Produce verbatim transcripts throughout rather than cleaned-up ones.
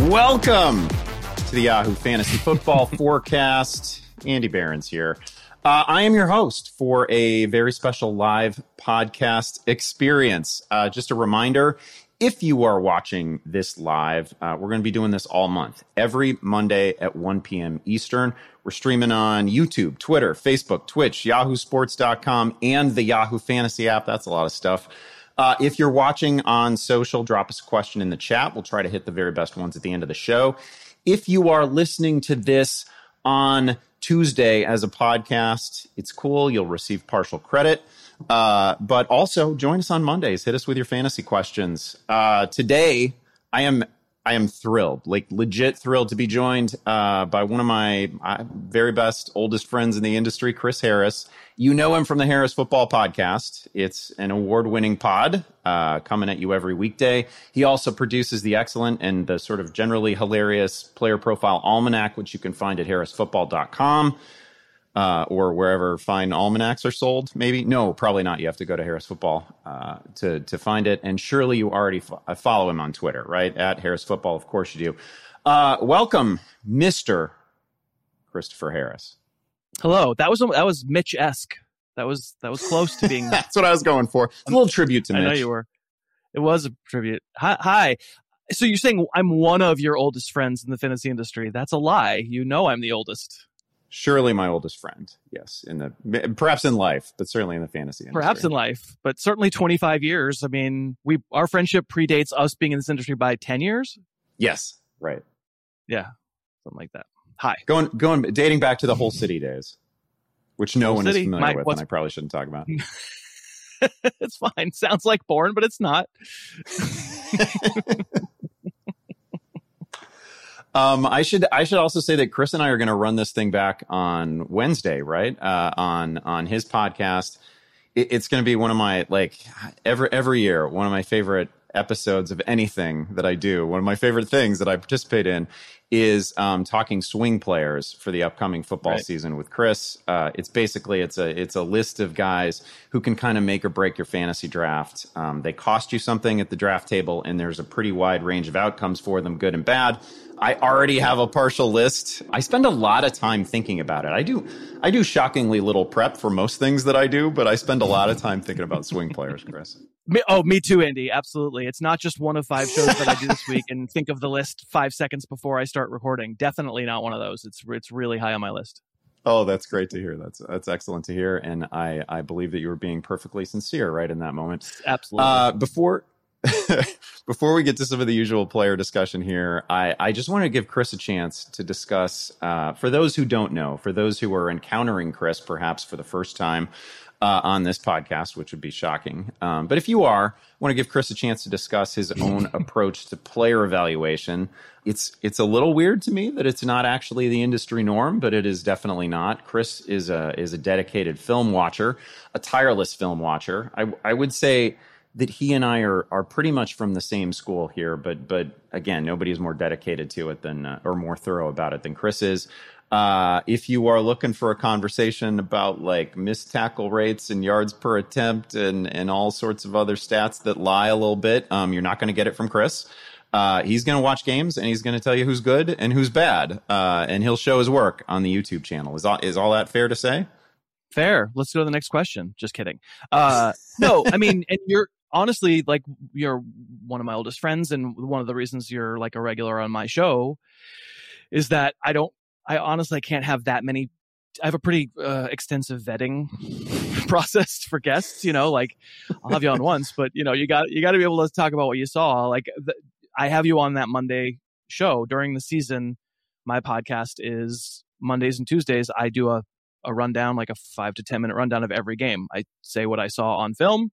Welcome to the Yahoo Fantasy Football Forecast. Andy Behrens here. Uh, I am your host for a very special live podcast experience. Uh, just a reminder, if you are watching this live, uh, we're going to be doing this all month. Every Monday at one p.m. Eastern. We're streaming on YouTube, Twitter, Facebook, Twitch, yahoo sports dot com, and the Yahoo Fantasy app. That's a lot of stuff. Uh, if you're watching on social, drop us a question in the chat. We'll try to hit the very best ones at the end of the show. If you are listening to this on Tuesday as a podcast, it's cool. You'll receive partial credit. Uh, but also join us on Mondays. Hit us with your fantasy questions. Uh, today, I am I am thrilled, like legit thrilled to be joined uh, by one of my uh, very best, oldest friends in the industry, Chris Harris. You know him from the Harris Football Podcast. It's an award-winning pod uh, coming at you every weekday. He also produces the excellent and the sort of generally hilarious Player Profile Almanac, which you can find at harris football dot com. Uh, or wherever fine almanacs are sold, maybe. No, probably not. You have to go to Harris Football uh, to to find it. And surely you already fo- follow him on Twitter, right? At Harris Football, of course you do. Uh, welcome, Mister Christopher Harris. Hello. That was that was Mitch-esque. That was that was close to being. That's what I was going for. A little tribute to Mitch. I know you were. It was a tribute. Hi, hi. So you're saying I'm one of your oldest friends in the fantasy industry? That's a lie. You know I'm the oldest. Surely my oldest friend, yes, in the perhaps in life, but certainly in the fantasy industry. Perhaps in life, but certainly twenty-five years. I mean, we our friendship predates us being in this industry by ten years. Yes, right. Yeah, something like that. Hi, going going dating back to the Whole City days, which no Whole one City? is familiar My, with, and I probably shouldn't talk about. It's fine. Sounds like porn, but it's not. Um, I should I should also say that Chris and I are going to run this thing back on Wednesday, right? Uh, on on his podcast. It, it's going to be one of my, like, every every year, one of my favorite episodes of anything that I do. One of my favorite things that I participate in is um, talking swing players for the upcoming football right. season with Chris. Uh, it's basically it's a it's a list of guys who can kind of make or break your fantasy draft. Um, they cost you something at the draft table, and there's a pretty wide range of outcomes for them, good and bad. I already have a partial list. I spend a lot of time thinking about it. I do I do shockingly little prep for most things that I do, but I spend a lot of time thinking about swing players, Chris. Me, oh, me too, Andy. Absolutely. It's not just one of five shows that I do this week and think of the list five seconds before I start recording. Definitely not one of those. It's it's really high on my list. Oh, that's great to hear. That's that's excellent to hear. And I, I believe that you were being perfectly sincere right in that moment. Absolutely. Uh, before before we get to some of the usual player discussion here, I, I just want to give Chris a chance to discuss, uh, for those who don't know, for those who are encountering Chris perhaps for the first time, Uh, on this podcast, which would be shocking. Um, but if you are, I want to give Chris a chance to discuss his own approach to player evaluation. It's it's a little weird to me that it's not actually the industry norm, but it is definitely not. Chris is a is a dedicated film watcher, a tireless film watcher. I I would say that he and I are are pretty much from the same school here, but but again, nobody is more dedicated to it than uh, or more thorough about it than Chris is. Uh, if you are looking for a conversation about like missed tackle rates and yards per attempt and, and all sorts of other stats that lie a little bit, um, you're not going to get it from Chris. Uh, he's going to watch games and he's going to tell you who's good and who's bad. Uh, and he'll show his work on the YouTube channel. Is all, is all that fair to say? Fair. Let's go to the next question. Just kidding. Uh, no, I mean, and you're honestly like, you're one of my oldest friends. And one of the reasons you're like a regular on my show is that I don't, I honestly can't have that many. I have a pretty uh, extensive vetting process for guests. You know, like I'll have you on once, but you know, you got you got to be able to talk about what you saw. Like the, I have you on that Monday show during the season. My podcast is Mondays and Tuesdays. I do a a rundown, like a five to ten minute rundown of every game. I say what I saw on film.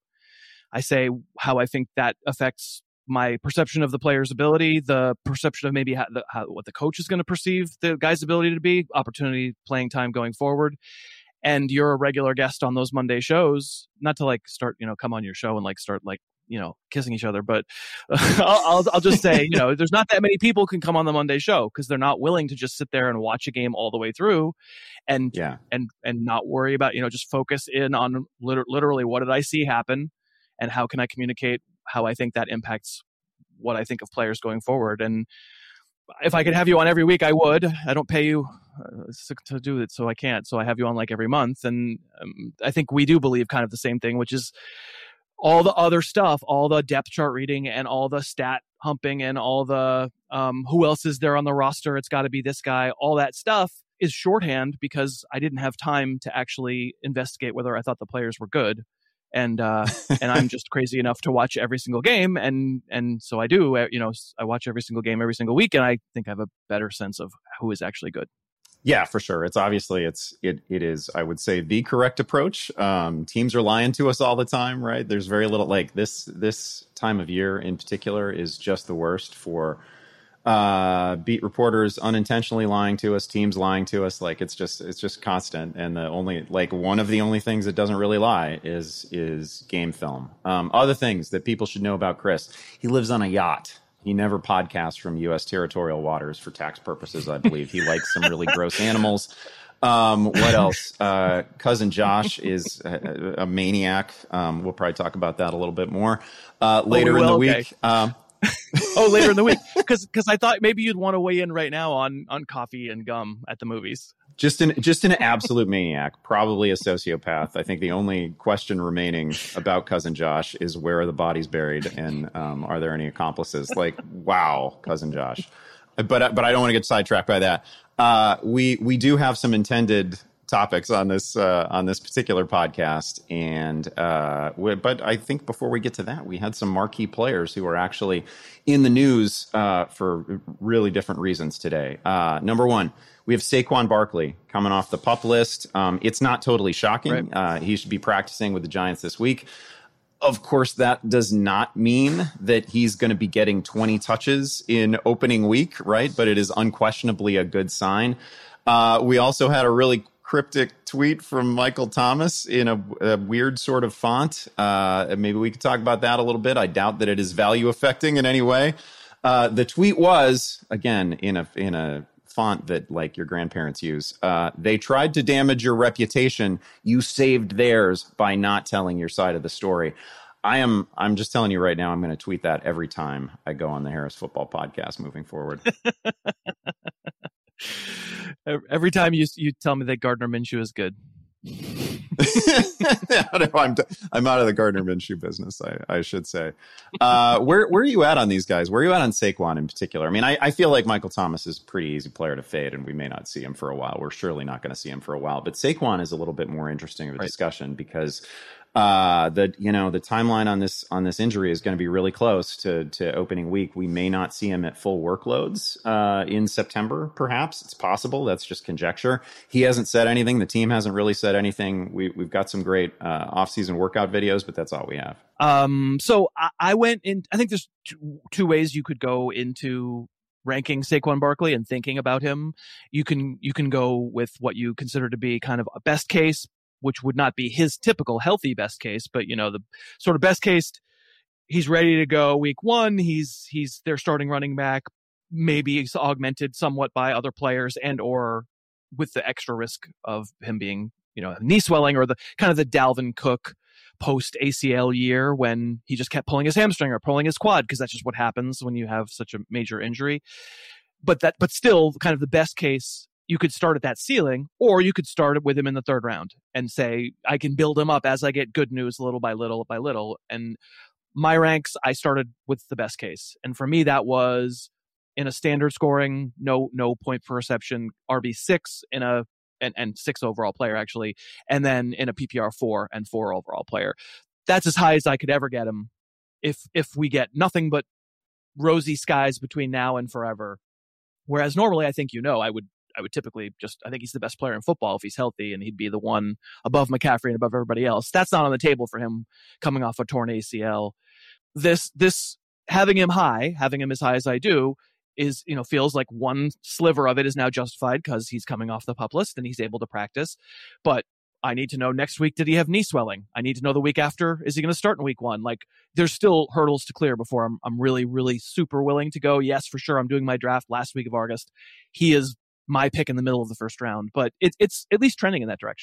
I say how I think that affects my perception of the player's ability, the perception of maybe how, the, how what the coach is going to perceive the guy's ability to be, opportunity, playing time going forward. And you're a regular guest on those Monday shows, not to like start, you know, come on your show and like start like, you know, kissing each other. But I'll, I'll, I'll just say, you know, there's not that many people can come on the Monday show because they're not willing to just sit there and watch a game all the way through and, yeah. and, and not worry about, you know, just focus in on liter- literally what did I see happen and how can I communicate how I think that impacts what I think of players going forward. And if I could have you on every week, I would. I don't pay you uh, to do it, so I can't. So I have you on like every month. And um, I think we do believe kind of the same thing, which is all the other stuff, all the depth chart reading and all the stat humping and all the um, who else is there on the roster? It's got to be this guy. All that stuff is shorthand because I didn't have time to actually investigate whether I thought the players were good. And uh, and I'm just crazy enough to watch every single game, and and so I do. You know, I watch every single game every single week, and I think I have a better sense of who is actually good. Yeah, for sure. It's obviously it's it it is. I would say the correct approach. Um, teams are lying to us all the time, right? There's very little like this. This time of year in particular is just the worst for uh beat reporters unintentionally lying to us, teams lying to us. Like it's just it's just constant, and the only like one of the only things that doesn't really lie is is game film. Um other things that people should know about Chris: he lives on a yacht. He never podcasts from U S territorial waters for tax purposes, I believe. He likes some really gross animals. Um what else? Uh cousin Josh is a, a maniac. Um we'll probably talk about that a little bit more uh later oh, we in the okay. week. um oh, later in the week, because because I thought maybe you'd want to weigh in right now on on coffee and gum at the movies. Just an just an absolute maniac, probably a sociopath. I think the only question remaining about cousin Josh is where are the bodies buried, and um, are there any accomplices? Like, wow, cousin Josh. But but I don't want to get sidetracked by that. Uh, we we do have some intended topics on this uh, on this particular podcast, and uh, we, but I think before we get to that, we had some marquee players who are actually in the news uh, for really different reasons today. Uh, number one, we have Saquon Barkley coming off the PUP list. Um, it's not totally shocking. Right. Uh, he should be practicing with the Giants this week. Of course, that does not mean that he's going to be getting twenty touches in opening week, right? But it is unquestionably a good sign. Uh, we also had a really cryptic tweet from Michael Thomas in a, a weird sort of font. Uh, maybe we could talk about that a little bit. I doubt that it is value affecting in any way. Uh, the tweet was, again, in a in a font that like your grandparents use. Uh, they tried to damage your reputation. You saved theirs by not telling your side of the story. I am. I'm just telling you right now. I'm going to tweet that every time I go on the Harris Football Podcast moving forward. Every time you you tell me that Gardner Minshew is good. I'm, I'm out of the Gardner Minshew business, I, I should say. Uh, where where are you at on these guys? Where are you at on Saquon in particular? I mean, I, I feel like Michael Thomas is a pretty easy player to fade, and we may not see him for a while. We're surely not going to see him for a while. But Saquon is a little bit more interesting of a right. discussion because uh, the you know the timeline on this on this injury is going to be really close to to opening week. We may not see him at full workloads uh, in September. Perhaps it's possible. That's just conjecture. He hasn't said anything. The team hasn't really said anything. We we've got some great uh, off-season workout videos, but that's all we have. Um. So I, I went in. I think there's two, two ways you could go into ranking Saquon Barkley and thinking about him. You can you can go with what you consider to be kind of a best case, which would not be his typical healthy best case, but you know, the sort of best case, he's ready to go week one. He's, he's their starting running back. Maybe he's augmented somewhat by other players and, or with the extra risk of him being, you know, knee swelling or the kind of the Dalvin Cook post A C L year when he just kept pulling his hamstring or pulling his quad, because that's just what happens when you have such a major injury. But that, but still kind of the best case, you could start at that ceiling, or you could start with him in the third round and say, I can build him up as I get good news little by little by little. And my ranks, I started with the best case. And for me, that was in a standard scoring, no, no point per reception, R B six in a, and, and six overall player actually. And then in a P P R four and four overall player. That's as high as I could ever get him. If, if we get nothing but rosy skies between now and forever. Whereas normally, I think, you know, I would, I would typically just, I think he's the best player in football if he's healthy, and he'd be the one above McCaffrey and above everybody else. That's not on the table for him coming off a torn A C L. This, this having him high, having him as high as I do is, you know, feels like one sliver of it is now justified because he's coming off the PUP list and he's able to practice. But I need to know next week, did he have knee swelling? I need to know the week after, is he going to start in week one? Like, there's still hurdles to clear before I'm, I'm really, really super willing to go, yes, for sure. I'm doing my draft last week of August. He is my pick in the middle of the first round, but it, it's at least trending in that direction.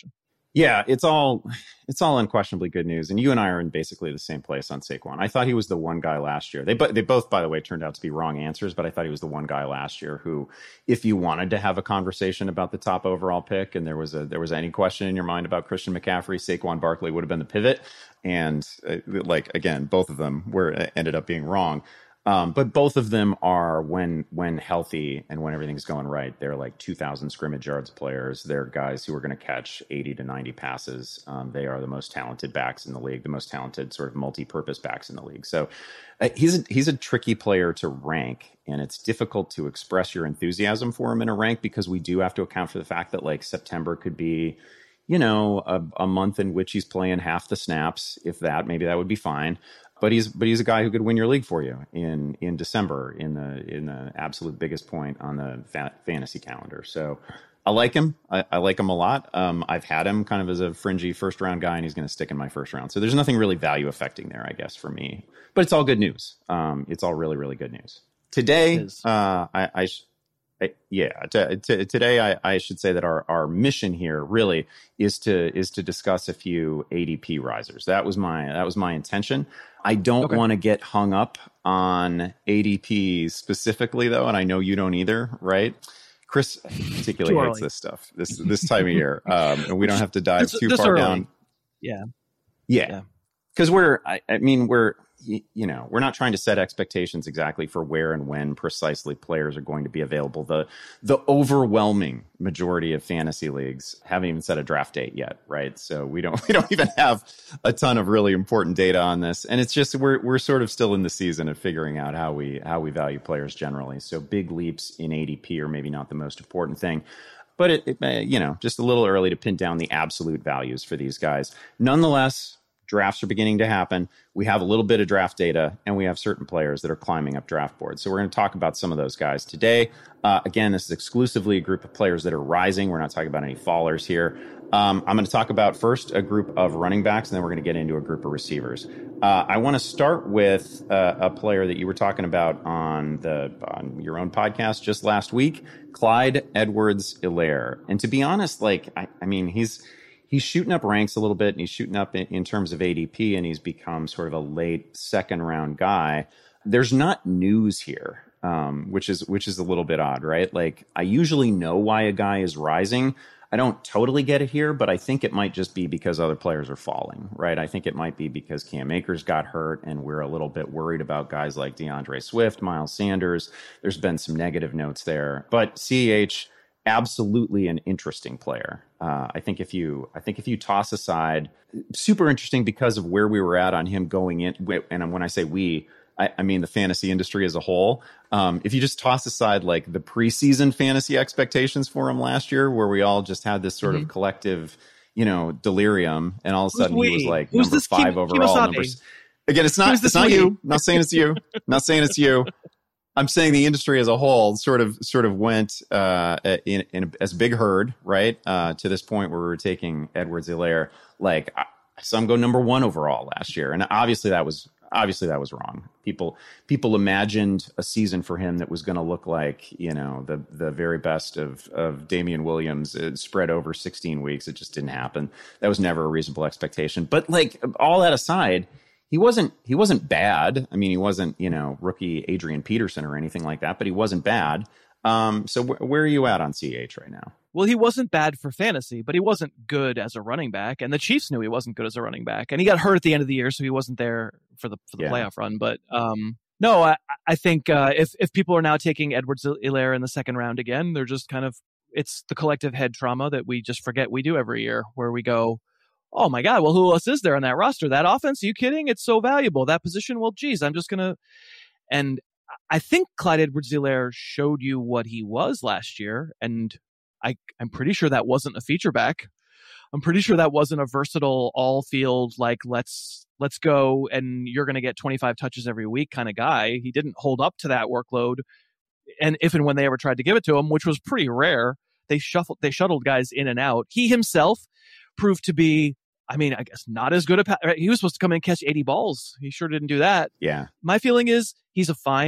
Yeah, it's all it's all unquestionably good news, and you and I are in basically the same place on Saquon. I thought he was the one guy last year. They they both, by the way, turned out to be wrong answers, but I thought he was the one guy last year who, if you wanted to have a conversation about the top overall pick, and there was a there was any question in your mind about Christian McCaffrey, Saquon Barkley would have been the pivot. And uh, like again, both of them were ended up being wrong. Um, but both of them are, when when healthy and when everything's going right, they're like two thousand scrimmage yards players. They're guys who are going to catch eighty to ninety passes. Um, they are the most talented backs in the league, the most talented sort of multi-purpose backs in the league. So uh, he's a, he's a tricky player to rank, and it's difficult to express your enthusiasm for him in a rank because we do have to account for the fact that like September could be, you know, a, a month in which he's playing half the snaps, if that. Maybe that would be fine. But he's but he's a guy who could win your league for you in in December in the in the absolute biggest point on the fa- fantasy calendar. So I like him. I, I like him a lot. Um, I've had him kind of as a fringy first round guy, and he's going to stick in my first round. So there's nothing really value affecting there, I guess, for me. But it's all good news. Um, it's all really really good news. Today, uh, I. I sh- I, yeah, t- t- today I, I should say that our, our mission here really is to is to discuss a few A D P risers. That was my that was my intention. I don't okay. want to get hung up on A D P specifically, though, and I know you don't either, right? Chris particularly hates this stuff this this time of year, um, and we don't have to dive this, too this far early. down. Yeah, yeah, because yeah. we're I, I mean we're. You know, we're not trying to set expectations exactly for where and when precisely players are going to be available. The the overwhelming majority of fantasy leagues haven't even set a draft date yet, right? So we don't we don't even have a ton of really important data on this, and it's just we're we're sort of still in the season of figuring out how we how we value players generally. So big leaps in A D P are maybe not the most important thing. But it, it uh, you know, just a little early to pin down the absolute values for these guys. Nonetheless, drafts are beginning to happen. We have a little bit of draft data, and we have certain players that are climbing up draft boards. So we're going to talk about some of those guys today. Uh, again, this is exclusively a group of players that are rising. We're not talking about any fallers here. Um, I'm going to talk about first a group of running backs, and then we're going to get into a group of receivers. Uh, I want to start with uh, a player that you were talking about on the on your own podcast just last week, Clyde Edwards-Helaire. And to be honest, like I, I mean, he's He's shooting up ranks a little bit, and he's shooting up in, in terms of A D P, and he's become sort of a late second round guy. There's not news here, um, which is which is a little bit odd, right? Like I usually know why a guy is rising. I don't totally get it here, but I think it might just be because other players are falling, right? I think it might be because Cam Akers got hurt, and we're a little bit worried about guys like DeAndre Swift, Miles Sanders. There's been some negative notes there, but C H, absolutely an interesting player. Uh, I think if you, I think if you toss aside, super interesting because of where we were at on him going in. And when I say we, I, I mean the fantasy industry as a whole. Um, if you just toss aside like the preseason fantasy expectations for him last year, where we all just had this sort mm-hmm. of collective, you know, delirium, and all of a sudden he was like Who's number five Kim, overall. Number, again, it's not, it's not we? you. I'm not saying it's you. I'm not saying it's you. I'm saying the industry as a whole sort of sort of went uh, in, in as big herd, right? Uh, to this point where we were taking Edwards-Helaire, like I saw him go number one overall last year, and obviously that was obviously that was wrong. People people imagined a season for him that was going to look like, you know, the the very best of of Damian Williams spread over sixteen weeks. It just didn't happen. That was never a reasonable expectation. But like all that aside, He wasn't he wasn't bad. I mean, he wasn't, you know, rookie Adrian Peterson or anything like that, but he wasn't bad. Um, so wh- where are you at on C H right now? Well, he wasn't bad for fantasy, but he wasn't good as a running back. And the Chiefs knew he wasn't good as a running back. And he got hurt at the end of the year, so he wasn't there for the for the yeah. playoff run. But um, no, I, I think uh, if, if people are now taking Edwards-Helaire in the second round again, they're just kind of, it's the collective head trauma that we just forget we do every year, where we go, oh my God, well, who else is there on that roster? That offense? Are you kidding? It's so valuable. That position? Well, geez, I'm just going to. And I think Clyde Edwards-Helaire showed you what he was last year. And I, I'm pretty sure that wasn't a feature back. I'm pretty sure that wasn't a versatile all field, like, let's, let's go and you're going to get twenty-five touches every week kind of guy. He didn't hold up to that workload. And if and when they ever tried to give it to him, which was pretty rare, they shuffled, they shuttled guys in and out. He himself proved to be, I mean, I guess not as good a, he was supposed to come in and catch eighty balls. He sure didn't do that. Yeah. My feeling is he's a fine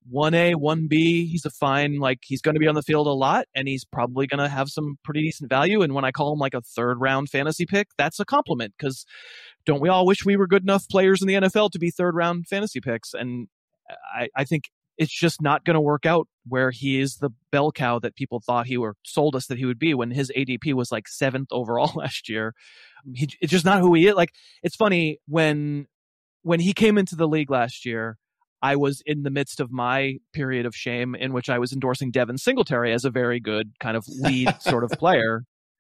one A, one B. He's a fine, like, he's going to be on the field a lot, and he's probably going to have some pretty decent value. And when I call him like a third round fantasy pick, that's a compliment, because don't we all wish we were good enough players in the N F L to be third round fantasy picks? And I, I think it's just not going to work out where he is the bell cow that people thought he were sold us that he would be when his A D P was like seventh overall last year. He, it's just not who he is. Like, it's funny, when when he came into the league last year, I was in the midst of my period of shame in which I was endorsing Devin Singletary as a very good kind of lead sort of player.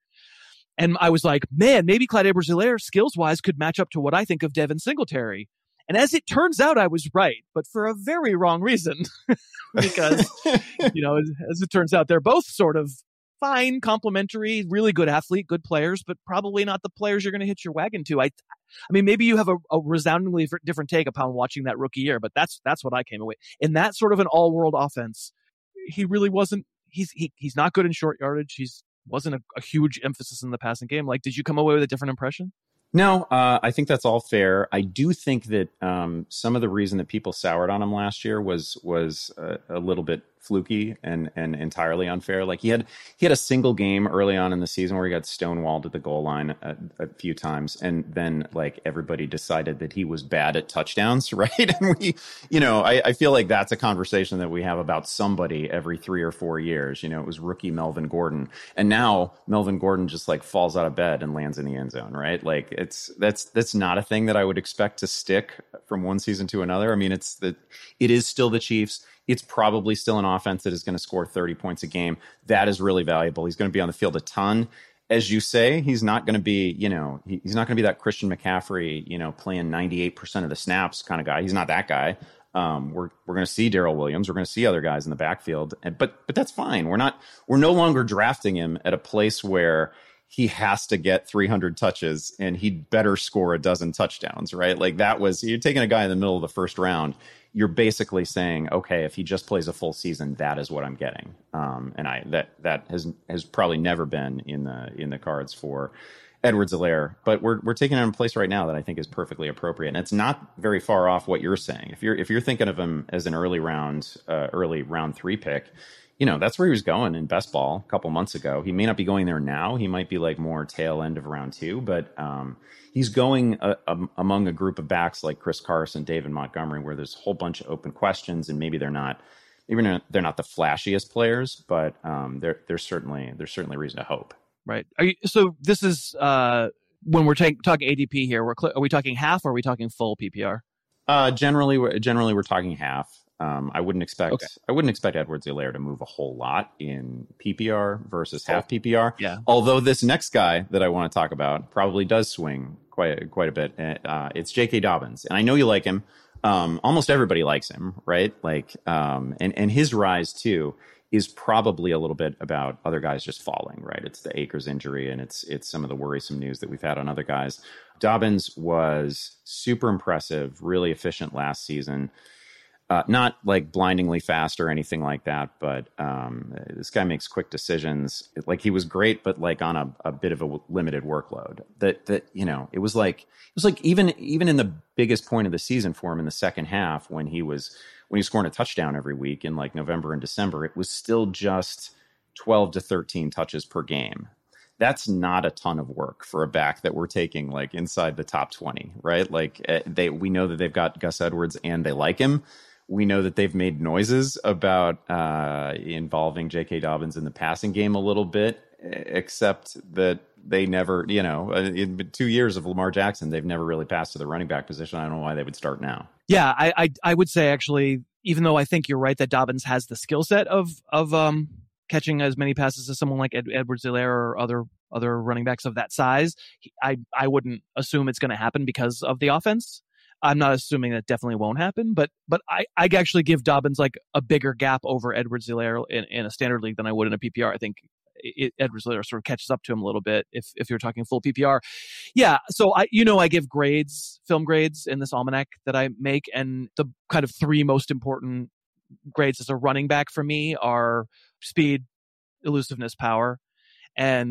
And I was like, man, maybe Clyde Edwards-Helaire skills-wise could match up to what I think of Devin Singletary. And as it turns out, I was right, but for a very wrong reason. Because, you know, as, as it turns out, they're both sort of fine, complimentary, really good athlete, good players, but probably not the players you're going to hitch your wagon to. I, I mean, maybe you have a, a resoundingly different take upon watching that rookie year, but that's that's what I came away. In that sort of an all-world offense, he really wasn't. He's he, he's not good in short yardage. He's wasn't a, a huge emphasis in the passing game. Like, did you come away with a different impression? No, uh, I think that's all fair. I do think that um, some of the reason that people soured on him last year was was a, a little bit fluky and and entirely unfair. Like, he had he had a single game early on in the season where he got stonewalled at the goal line a, a few times, and then like everybody decided that he was bad at touchdowns, right? And we, you know, I, I feel like that's a conversation that we have about somebody every three or four years. You know, it was rookie Melvin Gordon, and now Melvin Gordon just like falls out of bed and lands in the end zone, right? Like, it's that's that's not a thing that I would expect to stick from one season to another. I mean, it's the it is still the Chiefs. It's probably still an offense that is going to score thirty points a game. That is really valuable. He's going to be on the field a ton. As you say, he's not going to be, you know, he, he's not going to be that Christian McCaffrey, you know, playing ninety-eight percent of the snaps kind of guy. He's not that guy. Um, we're we're going to see Darrell Williams. We're going to see other guys in the backfield, and, but but that's fine. We're not we're no longer drafting him at a place where he has to get three hundred touches and he'd better score a dozen touchdowns, right? Like, that was, you're taking a guy in the middle of the first round. You're basically saying, okay, if he just plays a full season, that is what I'm getting. Um, and I that that has has probably never been in the in the cards for Edwards-Helaire. But we're we're taking him in a place right now that I think is perfectly appropriate, and it's not very far off what you're saying. If you're if you're thinking of him as an early round uh, early round three pick, you know, that's where he was going in best ball a couple months ago. He may not be going there now. He might be like more tail end of round two, but um, he's going uh, um, among a group of backs like Chris Carson, David Montgomery, where there's a whole bunch of open questions, and maybe they're not, maybe not, they're not the flashiest players, but um, there, there's certainly there's certainly reason to hope. Right. Are you, so this is uh, when we're ta- talking A D P here. We're cl- are we talking half or are we talking full P P R? Uh, generally, we're, generally we're talking half. Um, I wouldn't expect okay. I wouldn't expect Edwards-Helaire to move a whole lot in P P R versus half P P R. Yeah. Although this next guy that I want to talk about probably does swing quite quite a bit. Uh, it's J K. Dobbins, and I know you like him. Um, almost everybody likes him, right? Like, um, and and his rise too is probably a little bit about other guys just falling, right? It's the Akers injury, and it's it's some of the worrisome news that we've had on other guys. Dobbins was super impressive, really efficient last season. Uh, not like blindingly fast or anything like that, but um, this guy makes quick decisions. Like, he was great, but like on a, a bit of a limited workload. That that you know, it was like it was like even even in the biggest point of the season for him in the second half, when he was when he was scoring a touchdown every week in like November and December, it was still just twelve to thirteen touches per game. That's not a ton of work for a back that we're taking like inside the top twenty, right? Like, they we know that they've got Gus Edwards and they like him. We know that they've made noises about uh, involving J K. Dobbins in the passing game a little bit, except that they never, you know, in two years of Lamar Jackson, they've never really passed to the running back position. I don't know why they would start now. Yeah, I I, I would say, actually, even though I think you're right that Dobbins has the skill set of of um, catching as many passes as someone like Ed, Edwards-Helaire or other other running backs of that size, I I wouldn't assume it's going to happen because of the offense. I'm not assuming that definitely won't happen, but but I, I actually give Dobbins like a bigger gap over Edwards-Helaire in, in a standard league than I would in a P P R. I think it, Edwards-Helaire sort of catches up to him a little bit if if you're talking full P P R. Yeah, so I you know I give grades, film grades in this almanac that I make, and the kind of three most important grades as a running back for me are speed, elusiveness, power, and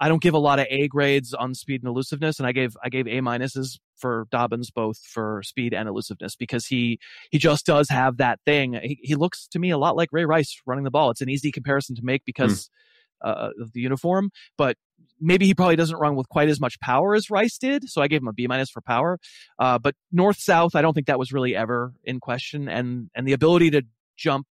I don't give a lot of A grades on speed and elusiveness, and I gave I gave A minuses for Dobbins both for speed and elusiveness because he he just does have that thing. He, he looks to me a lot like Ray Rice running the ball. It's an easy comparison to make because mm. uh, of the uniform, but maybe he probably doesn't run with quite as much power as Rice did. So I gave him a B minus for power. Uh, but north south, I don't think that was really ever in question, and and the ability to jump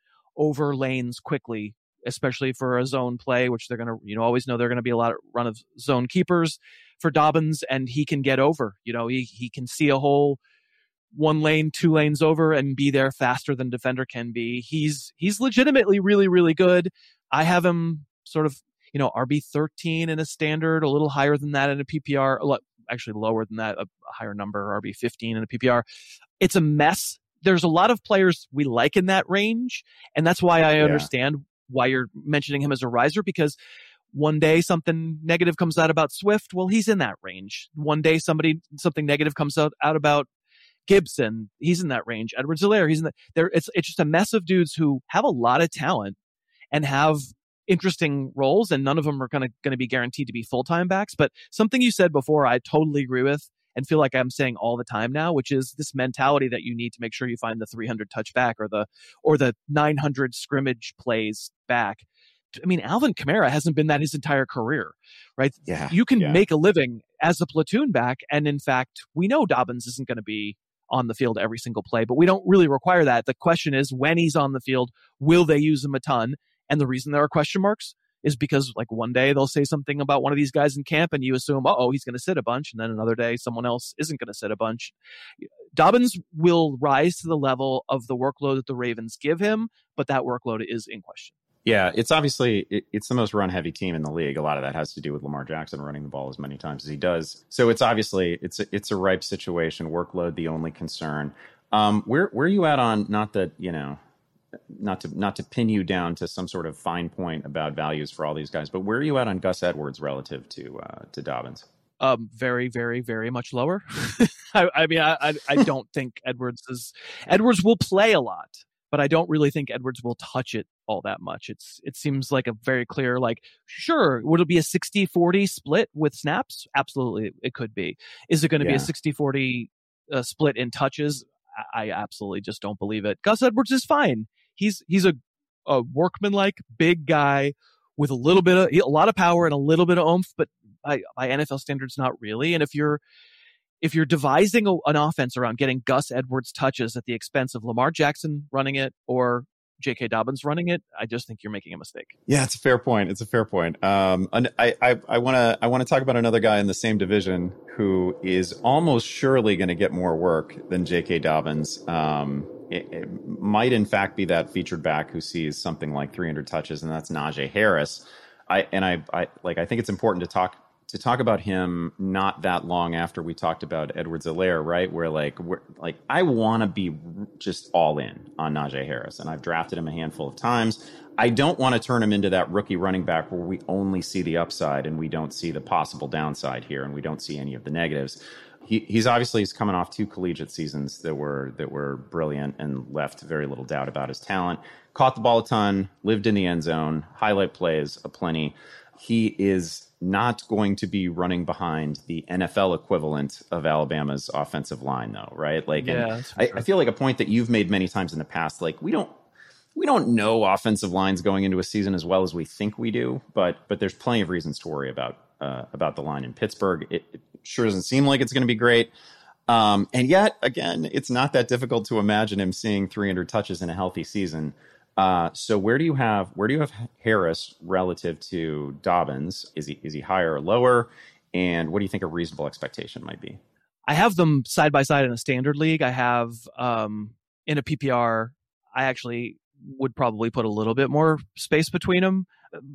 over lanes quickly, especially for a zone play, which they're going to, you know, always know they're going to be a lot of run of zone keepers for Dobbins, and he can get over, you know, he, he can see a hole one lane, two lanes over and be there faster than defender can be. He's, he's legitimately really, really good. I have him sort of, you know, R B thirteen in a standard, a little higher than that in a P P R, a lot, actually lower than that, a higher number, R B fifteen in a P P R. It's a mess. There's a lot of players we like in that range. And that's why I understand yeah. why you're mentioning him as a riser, because one day something negative comes out about Swift. Well, he's in that range. One day somebody, something negative comes out, out about Gibson. He's in that range. Edwards-Helaire, he's in that there. It's, it's just a mess of dudes who have a lot of talent and have interesting roles, and none of them are going to, going to be guaranteed to be full-time backs. But something you said before, I totally agree with and feel like I'm saying all the time now, which is this mentality that you need to make sure you find the three hundred touch back or the, or the nine hundred scrimmage plays back. I mean, Alvin Kamara hasn't been that his entire career, right? Yeah, you can yeah. make a living as a platoon back. And in fact, we know Dobbins isn't going to be on the field every single play, but we don't really require that. The question is, when he's on the field, will they use him a ton? And the reason there are question marks is because like one day they'll say something about one of these guys in camp and you assume, uh-oh, he's going to sit a bunch. And then another day, someone else isn't going to sit a bunch. Dobbins will rise to the level of the workload that the Ravens give him, but that workload is in question. Yeah, it's obviously, it, it's the most run-heavy team in the league. A lot of that has to do with Lamar Jackson running the ball as many times as he does. So it's obviously, it's a, it's a ripe situation. Workload, the only concern. Um, where, where are you at on, not that, you know, not to not to pin you down to some sort of fine point about values for all these guys, but where are you at on Gus Edwards relative to uh, to Dobbins? Um, very, very, very much lower. I, I mean, I, I I don't think Edwards is Edwards will play a lot, but I don't really think Edwards will touch it all that much. It's it seems like a very clear, like, sure, would it be a sixty forty split with snaps? Absolutely, it could be. Is it going to yeah. be a sixty forty uh, split in touches? I, I absolutely just don't believe it. Gus Edwards is fine. He's he's a, a workman-like big guy with a little bit of a lot of power and a little bit of oomph, but by, by N F L standards, not really. And if you're if you're devising a, an offense around getting Gus Edwards touches at the expense of Lamar Jackson running it or J K. Dobbins running it, I just think you're making a mistake. Yeah, it's a fair point. It's a fair point. Um, I I I want to I want to talk about another guy in the same division who is almost surely going to get more work than J K. Dobbins. Um, It, it might, in fact, be that featured back who sees something like three hundred touches, and that's Najee Harris. I and I, I like. I think it's important to talk to talk about him not that long after we talked about Edwards-Helaire, right? Where like, we're, like I want to be just all in on Najee Harris, and I've drafted him a handful of times. I don't want to turn him into that rookie running back where we only see the upside and we don't see the possible downside here, and we don't see any of the negatives. He, he's obviously he's coming off two collegiate seasons that were that were brilliant and left very little doubt about his talent. Caught the ball a ton, lived in the end zone, highlight plays aplenty. He is not going to be running behind the N F L equivalent of Alabama's offensive line, though, right? Like, yeah, I, I feel like a point that you've made many times in the past. Like, we don't we don't know offensive lines going into a season as well as we think we do, but but there's plenty of reasons to worry about uh, about the line in Pittsburgh. It, it sure doesn't seem like it's going to be great. Um, and yet, again, it's not that difficult to imagine him seeing three hundred touches in a healthy season. Uh, so where do you have where do you have Harris relative to Dobbins? Is he is he higher or lower? And what do you think a reasonable expectation might be? I have them side by side in a standard league. I have um, in a P P R. I actually would probably put a little bit more space between them.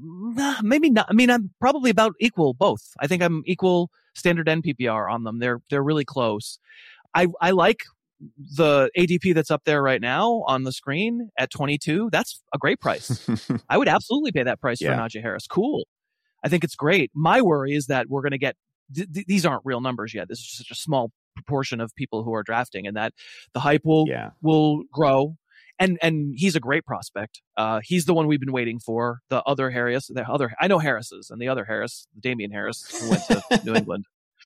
Uh, maybe not. I mean, I'm probably about equal both. I think I'm equal standard and P P R on them. They're they're really close. I I like the A D P that's up there right now on the screen at twenty-two. That's a great price. I would absolutely pay that price yeah. for Najee Harris. Cool. I think it's great. My worry is that we're going to get th- th- these aren't real numbers yet. This is just such a small proportion of people who are drafting, and that the hype will yeah. will grow. and and he's a great prospect. Uh, he's the one we've been waiting for. The other Harris, the other I know Harris's, and the other Harris, Damian Harris, who went to New England.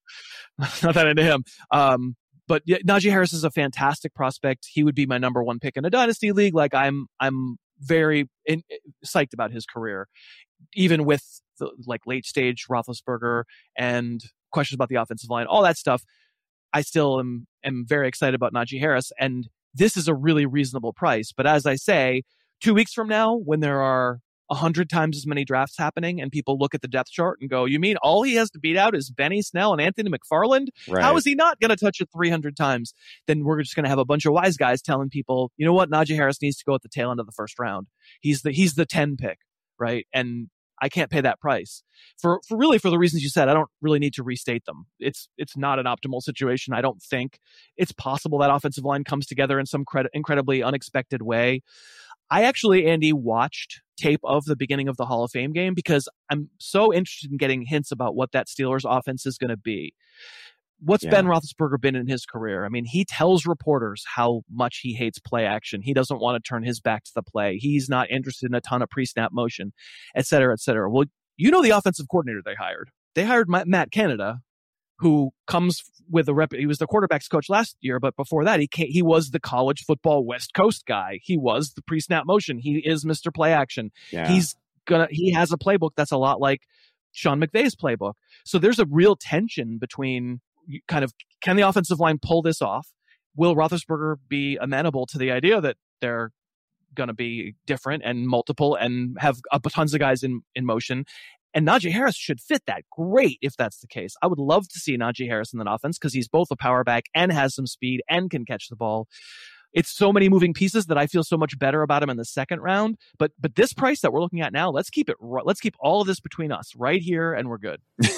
Not that into him. Um, but yeah, Najee Harris is a fantastic prospect. He would be my number one pick in a dynasty league. Like I'm, I'm very in, psyched about his career, even with the like late stage Roethlisberger and questions about the offensive line, all that stuff. I still am am very excited about Najee Harris, and this is a really reasonable price. But as I say, two weeks from now, when there are a hundred times as many drafts happening and people look at the depth chart and go, you mean all he has to beat out is Benny Snell and Anthony McFarland? Right. How is he not going to touch it three hundred times? Then we're just going to have a bunch of wise guys telling people, you know what? Najee Harris needs to go at the tail end of the first round. He's the, he's the ten pick, right? And I can't pay that price for, for really for the reasons you said. I don't really need to restate them. It's, it's not an optimal situation. I don't think it's possible that offensive line comes together in some cred- incredibly unexpected way. I actually, Andy, watched tape of the beginning of the Hall of Fame game because I'm so interested in getting hints about what that Steelers offense is going to be. What's yeah. Ben Roethlisberger been in his career? I mean, he tells reporters how much he hates play action. He doesn't want to turn his back to the play. He's not interested in a ton of pre-snap motion, et cetera, et cetera. Well, you know the offensive coordinator they hired. They hired Matt Canada, who comes with a rep. He was the quarterback's coach last year, but before that, he came, he was the college football West Coast guy. He was the pre-snap motion. He is Mister Play Action. Yeah. He's gonna. He has a playbook that's a lot like Sean McVay's playbook. So there's a real tension between kind of can the offensive line pull this off? Will Roethlisberger be amenable to the idea that they're going to be different and multiple and have uh, tons of guys in in motion? And Najee Harris should fit that great if that's the case. I would love to see Najee Harris in that offense because he's both a power back and has some speed and can catch the ball. It's so many moving pieces that I feel so much better about him in the second round. But but this price that we're looking at now, let's keep it. Let's keep all of this between us right here, and we're good.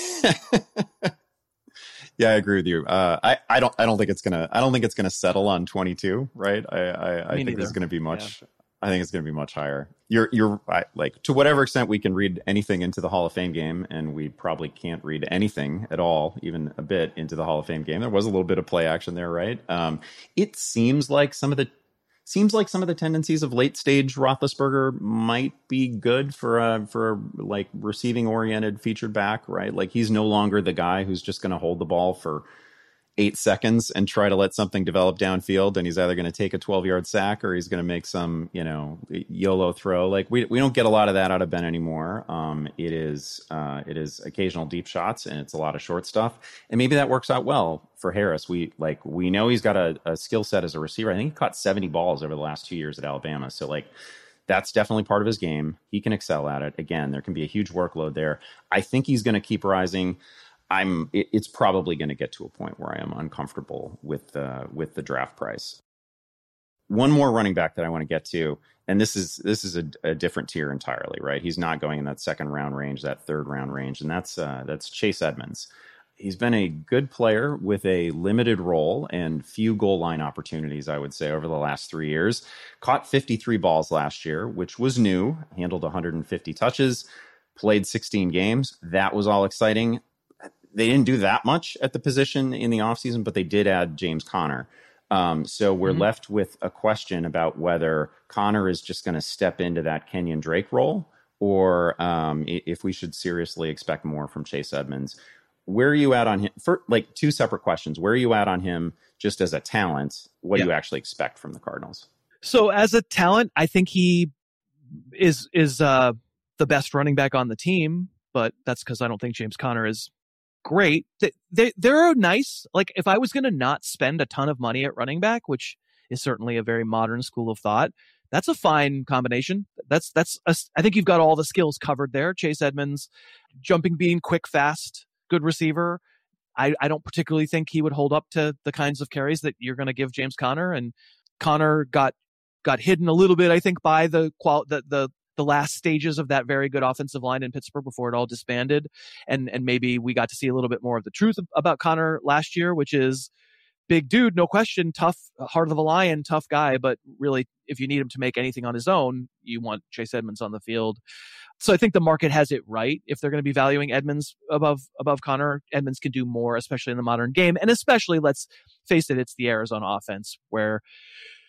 Yeah, I agree with you. Uh, I I don't I don't think it's gonna I don't think it's gonna settle on twenty-two. Right. I I, I think it's gonna be much. Yeah. I think it's going to be much higher. You're, you're I, like, to whatever extent we can read anything into the Hall of Fame game, and we probably can't read anything at all, even a bit, into the Hall of Fame game. There was a little bit of play action there, right? Um, it seems like some of the seems like some of the tendencies of late stage Roethlisberger might be good for a for a like receiving oriented featured back, right? Like he's no longer the guy who's just going to hold the ball for eight seconds and try to let something develop downfield, and he's either going to take a twelve yard sack or he's going to make some, you know, YOLO throw. Like we we don't get a lot of that out of Ben anymore. Um, it is uh, it is occasional deep shots, and it's a lot of short stuff, and maybe that works out well for Harris. We like we know he's got a, a skill set as a receiver. I think he caught seventy balls over the last two years at Alabama, so like that's definitely part of his game. He can excel at it. Again, there can be a huge workload there. I think he's going to keep rising. I'm. It, it's probably going to get to a point where I am uncomfortable with the with the draft price. One more running back that I want to get to, and this is this is a, a different tier entirely, right? He's not going in that second round range, that third round range, and that's uh, that's Chase Edmonds. He's been a good player with a limited role and few goal line opportunities, I would say, over the last three years. Caught fifty-three balls last year, which was new. Handled one hundred fifty touches, played sixteen games. That was all exciting. They didn't do that much at the position in the offseason, but they did add James Conner. Um, so we're mm-hmm. left with a question about whether Conner is just going to step into that Kenyon Drake role, or um, if we should seriously expect more from Chase Edmonds. Where are you at on him? For like two separate questions. Where are you at on him just as a talent? What yeah. do you actually expect from the Cardinals? So as a talent, I think he is is uh, the best running back on the team, but that's because I don't think James Conner is great. They, they, they're nice. Like if I was going to not spend a ton of money at running back, which is certainly a very modern school of thought, that's a fine combination. That's, that's, a, I think you've got all the skills covered there. Chase Edmonds, jumping bean, quick, fast, good receiver. I, I don't particularly think he would hold up to the kinds of carries that you're going to give James Conner. And Conner got, got hidden a little bit, I think, by the qual, the, the, the last stages of that very good offensive line in Pittsburgh before it all disbanded. And and maybe we got to see a little bit more of the truth about Conner last year, which is big dude, no question, tough, heart of a lion, tough guy. But really, if you need him to make anything on his own, you want Chase Edmonds on the field. So I think the market has it right. If they're going to be valuing Edmonds above above Conner, Edmonds can do more, especially in the modern game. And especially, let's face it, it's the Arizona offense where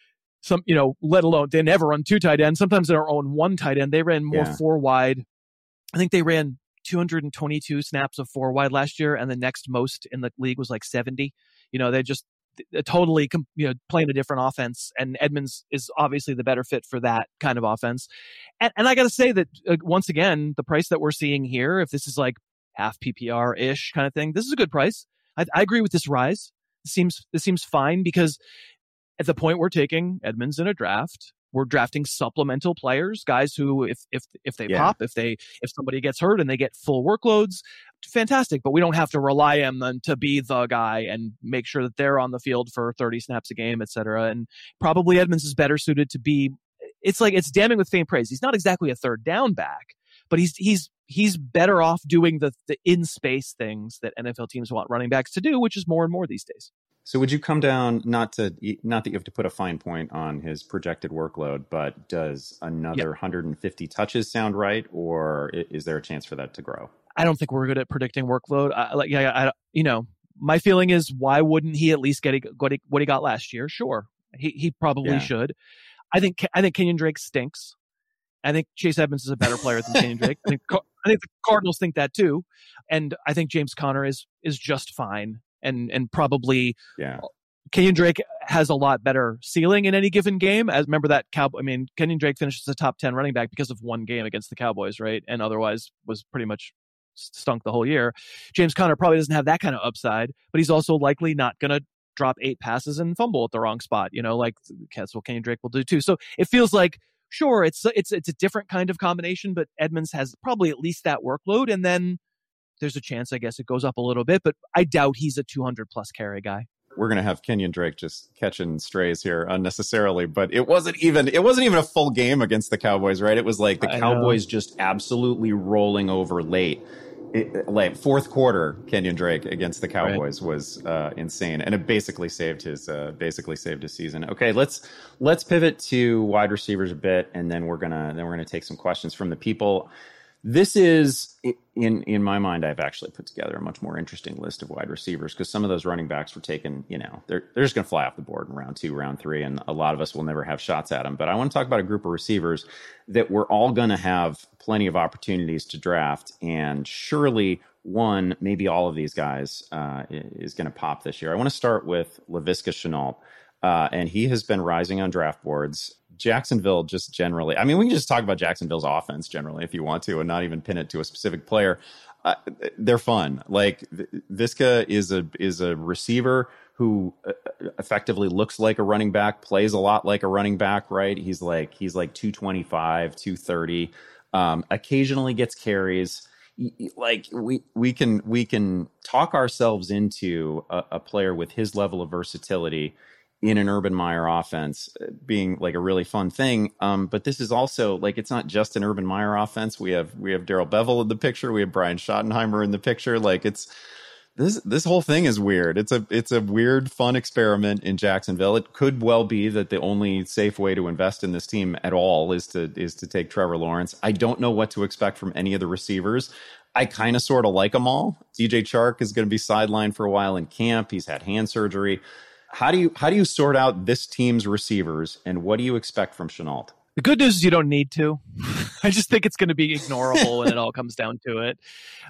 some, you know, let alone they never run two tight ends. Sometimes they're on one tight end. They ran more Yeah. four wide. I think they ran two hundred twenty-two snaps of four wide last year, and the next most in the league was like seventy. You know, they just uh, totally, you know, playing a different offense, and Edmonds is obviously the better fit for that kind of offense. And, and I got to say that uh, once again, the price that we're seeing here, if this is like half P P R ish kind of thing, this is a good price. I, I agree with this rise. This seems this seems fine because at the point we're taking Edmonds in a draft, we're drafting supplemental players, guys who, if if if they Yeah. pop, if they if somebody gets hurt and they get full workloads, fantastic. But we don't have to rely on them to be the guy and make sure that they're on the field for thirty snaps a game, et cetera. And probably Edmonds is better suited to be. It's like it's damning with faint praise. He's not exactly a third down back, but he's he's he's better off doing the the in space things that N F L teams want running backs to do, which is more and more these days. So would you come down, not to not that you have to put a fine point on his projected workload, but does another Yep. one hundred fifty touches sound right, or i- is there a chance for that to grow? I don't think we're good at predicting workload. I, like, yeah, I, you know, my feeling is why wouldn't he at least get what he, what he got last year? Sure, he he probably Yeah. should. I think I think Kenyon Drake stinks. I think Chase Edmonds is a better player than Kenyon Drake. I think I think the Cardinals think that too, and I think James Conner is is just fine, and and probably Yeah. Kenyon Drake has a lot better ceiling in any given game. As remember that Cowboy, I mean, Kenyon Drake finished as a top ten running back because of one game against the Cowboys, right? And otherwise was pretty much stunk the whole year. James Conner probably doesn't have that kind of upside, but he's also likely not going to drop eight passes and fumble at the wrong spot. You know, like that's what Kenyon Drake will do too. So it feels like, sure, it's it's it's a different kind of combination, but Edmonds has probably at least that workload, and then there's a chance, I guess, it goes up a little bit, but I doubt he's a two hundred plus carry guy. We're going to have Kenyon Drake just catching strays here unnecessarily, but it wasn't even it wasn't even a full game against the Cowboys, right? It was like the I Cowboys know. just absolutely rolling over late. It, like fourth quarter, Kenyon Drake against the Cowboys right. was uh, insane, and it basically saved his uh, basically saved his season. Okay, let's let's pivot to wide receivers a bit, and then we're gonna then we're gonna take some questions from the people. This is, in in my mind, I've actually put together a much more interesting list of wide receivers because some of those running backs were taken, you know, they're they're just going to fly off the board in round two, round three, and a lot of us will never have shots at them. But I want to talk about a group of receivers that we're all going to have plenty of opportunities to draft, and surely one, maybe all of these guys uh, is going to pop this year. I want to start with Laviska Shenault, uh, and he has been rising on draft boards. Jacksonville just generally, I mean, we can just talk about Jacksonville's offense generally if you want to, and not even pin it to a specific player. Uh, they're fun. Like Viska is a is a receiver who effectively looks like a running back, plays a lot like a running back, right? He's like he's like two twenty-five, two thirty. Um, occasionally gets carries. Like we we can we can talk ourselves into a, a player with his level of versatility in an Urban Meyer offense being like a really fun thing. Um, but this is also like, it's not just an Urban Meyer offense. We have, we have Darrell Bevell in the picture. We have Brian Schottenheimer in the picture. Like it's this, this whole thing is weird. It's a, it's a weird, fun experiment in Jacksonville. It could well be that the only safe way to invest in this team at all is to, is to take Trevor Lawrence. I don't know what to expect from any of the receivers. I kind of sort of like them all. D J Chark is going to be sidelined for a while in camp. He's had hand surgery. How do you how do you sort out this team's receivers, and what do you expect from Shenault? The good news is you don't need to. I just think it's going to be ignorable when it all comes down to it.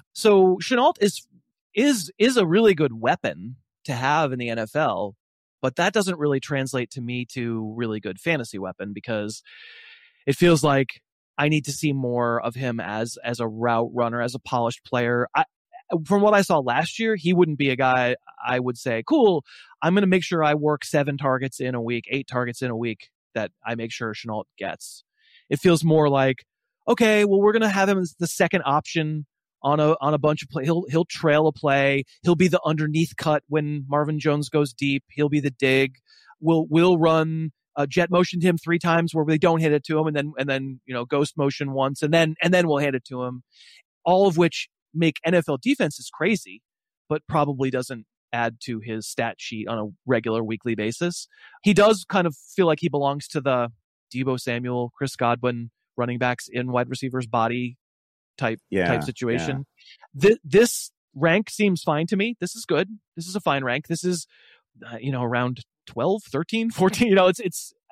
So Shenault is is is a really good weapon to have in the N F L, but that doesn't really translate to me to really good fantasy weapon because it feels like I need to see more of him as as a route runner, as a polished player. I, From what I saw last year, he wouldn't be a guy I would say, cool, I'm going to make sure I work seven targets in a week, eight targets in a week that I make sure Shenault gets. It feels more like, okay, well, we're going to have him as the second option on a on a bunch of play. He'll he'll trail a play. He'll be the underneath cut when Marvin Jones goes deep. He'll be the dig. We'll we'll run uh, jet motion to him three times where we don't hit it to him, and then and then you know ghost motion once, and then and then we'll hand it to him. All of which make N F L defenses crazy, but probably doesn't add to his stat sheet on a regular weekly basis. He does kind of feel like he belongs to the Deebo Samuel, Chris Godwin running backs in wide receivers body type yeah, type situation. Yeah. Th- this rank seems fine to me. This is good. This is a fine rank. This is, uh, you know, around twelve, thirteen, fourteen. You know, it's, it's,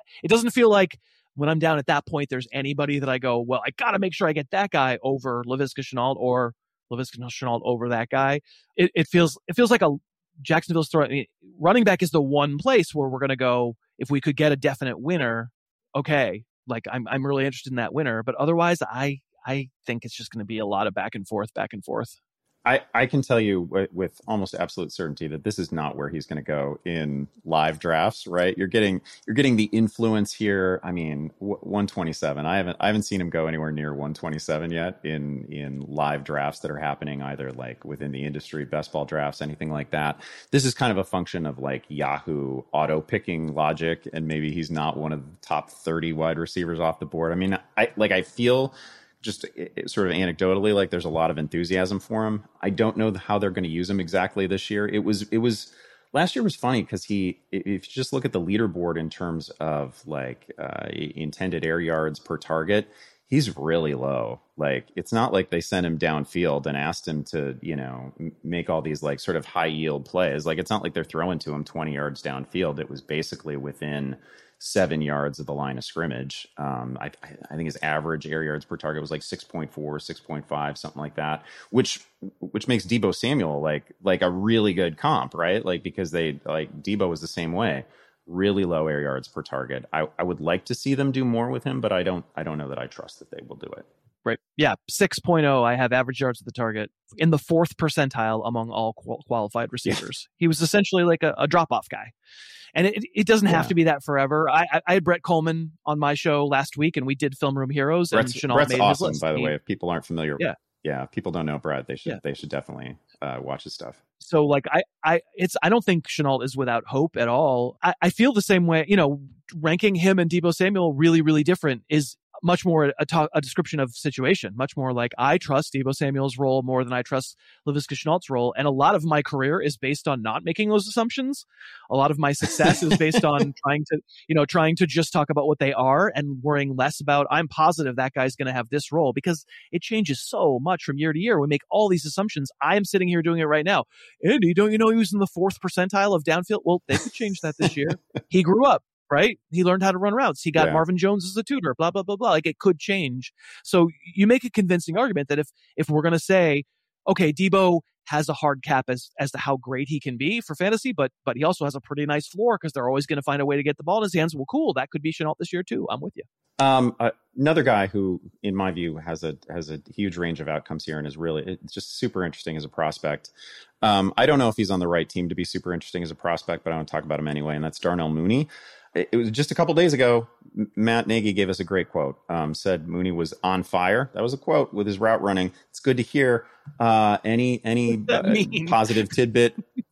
it doesn't feel like when I'm down at that point, there's anybody that I go, well, I got to make sure I get that guy over Laviska Shenault or Laviska Shenault over that guy. It, it feels it feels like a Jacksonville's throwing. I mean, running back is the one place where we're going to go if we could get a definite winner. Okay, like I'm I'm really interested in that winner, but otherwise, I I think it's just going to be a lot of back and forth, back and forth. I, I can tell you w- with almost absolute certainty that this is not where he's going to go in live drafts, right? You're getting you're getting the influence here. I mean, w- one twenty-seven. I haven't I haven't seen him go anywhere near one twenty-seven yet in in live drafts that are happening either like within the industry, best ball drafts, anything like that. This is kind of a function of like Yahoo auto picking logic, and maybe he's not one of the top thirty wide receivers off the board. I mean, I like I feel. Just sort of anecdotally, like there's a lot of enthusiasm for him. I don't know how they're going to use him exactly this year. It was, it was last year was funny because he, if you just look at the leaderboard in terms of like uh, intended air yards per target, he's really low. Like it's not like they sent him downfield and asked him to, you know, make all these like sort of high yield plays. Like it's not like they're throwing to him twenty yards downfield. It was basically within seven yards of the line of scrimmage. Um, I, I think his average air yards per target was like six point four, six point five, something like that, which, which makes Deebo Samuel like, like a really good comp, right? Like, because they like Deebo was the same way, really low air yards per target. I, I would like to see them do more with him, but I don't, I don't know that I trust that they will do it. Right. Yeah. six point oh, I have average yards at the target in the fourth percentile among all qual- qualified receivers. Yeah. He was essentially like a, a drop-off guy. And it, it doesn't have yeah. to be that forever. I, I, I had Brett Coleman on my show last week, and we did Film Room Heroes. Brett's, and Shenault Brett's made awesome, his list. by the he, way. If people aren't familiar, yeah, yeah, if people don't know Brett, they should yeah. they should definitely uh, watch his stuff. So, like, I, I, it's I don't think Shenault is without hope at all. I, I feel the same way. You know, ranking him and Deebo Samuel really, really different is much more a, talk, a description of situation, much more like I trust Deebo Samuel's role more than I trust Laviska Shenault's role. And a lot of my career is based on not making those assumptions. A lot of my success is based on trying to, you know, trying to just talk about what they are and worrying less about, I'm positive that guy's going to have this role, because it changes so much from year to year. We make all these assumptions. I'm sitting here doing it right now. Andy, don't you know he was in the fourth percentile of downfield? Well, they could change that this year. He grew up. Right? He learned how to run routes. He got yeah. Marvin Jones as a tutor, blah, blah, blah, blah. Like it could change. So you make a convincing argument that if, if we're going to say, okay, Deebo has a hard cap as, as to how great he can be for fantasy, but, but he also has a pretty nice floor because they're always going to find a way to get the ball in his hands. Well, cool. That could be Shenault this year too. I'm with you. Um, uh, another guy who, in my view, has a, has a huge range of outcomes here and is really, it's just super interesting as a prospect. Um, I don't know if he's on the right team to be super interesting as a prospect, but I want to talk about him anyway. And that's Darnell Mooney. It was just a couple days ago, Matt Nagy gave us a great quote, um, said Mooney was on fire. That was a quote with his route running. It's good to hear. Uh, any any uh, positive tidbit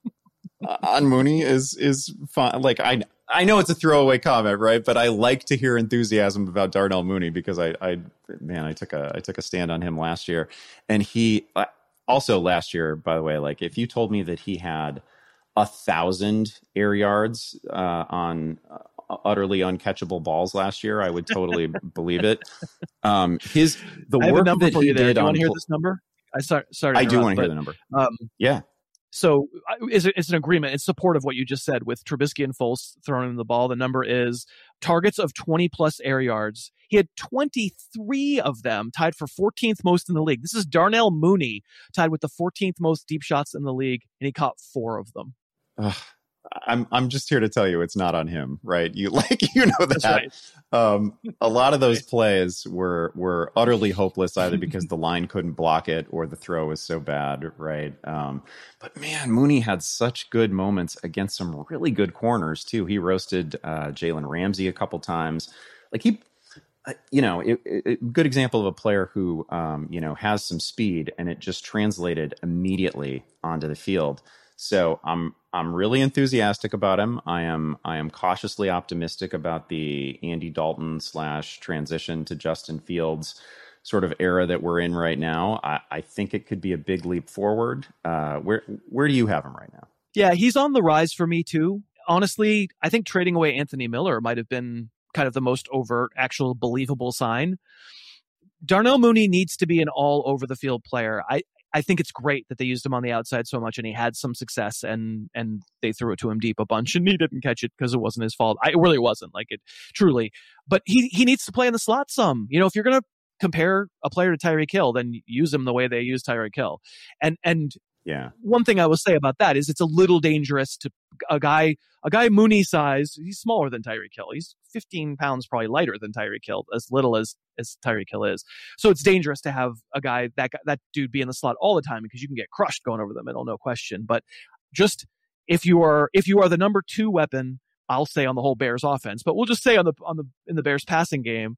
on Mooney is is fun. Like I I know it's a throwaway comment, right? But I like to hear enthusiasm about Darnell Mooney because I, I man, I took a I took a stand on him last year, and he also last year, by the way, like if you told me that he had a thousand air yards uh, on uh, utterly uncatchable balls last year, I would totally believe it. Um, his the I have work a number that for he you there. did Do you on want to hear this number? I start. Sorry, I do want to hear the number. Um, yeah. So it's, it's an agreement. It's support of what you just said with Trubisky and Foles throwing in the ball. The number is targets of twenty plus air yards. He had twenty-three of them, tied for fourteenth most in the league. This is Darnell Mooney, tied with the fourteenth most deep shots in the league, and he caught four of them. Uh, I'm I'm just here to tell you it's not on him, right? You like you know that right. um, a lot of those plays were were utterly hopeless, either because the line couldn't block it or the throw was so bad, right? Um, but man, Mooney had such good moments against some really good corners too. He roasted uh, Jalen Ramsey a couple times. Like he, uh, you know, it, it, good example of a player who um, you know has some speed and it just translated immediately onto the field. So I'm I'm really enthusiastic about him. I am I am cautiously optimistic about the Andy Dalton slash transition to Justin Fields sort of era that we're in right now. I, I think it could be a big leap forward. Uh, where where do you have him right now? Yeah, he's on the rise for me too. Honestly, I think trading away Anthony Miller might have been kind of the most overt, actual believable sign. Darnell Mooney needs to be an all over the field player. I. I think it's great that they used him on the outside so much and he had some success, and and they threw it to him deep a bunch and he didn't catch it because it wasn't his fault. I, it really wasn't, like it truly. But he he needs to play in the slot some. You know, if you're going to compare a player to Tyreek Hill, then use him the way they use Tyreek Hill. And and yeah, one thing I will say about that is it's a little dangerous to a guy a guy Mooney size. He's smaller than Tyreek Hill. He's fifteen pounds probably lighter than Tyreek Hill, as little as as Tyreek Hill is. So it's dangerous to have a guy that guy, that dude be in the slot all the time because you can get crushed going over the middle, no question. But just if you are if you are the number two weapon, I'll say on the whole Bears offense, but we'll just say on the on the in the Bears passing game,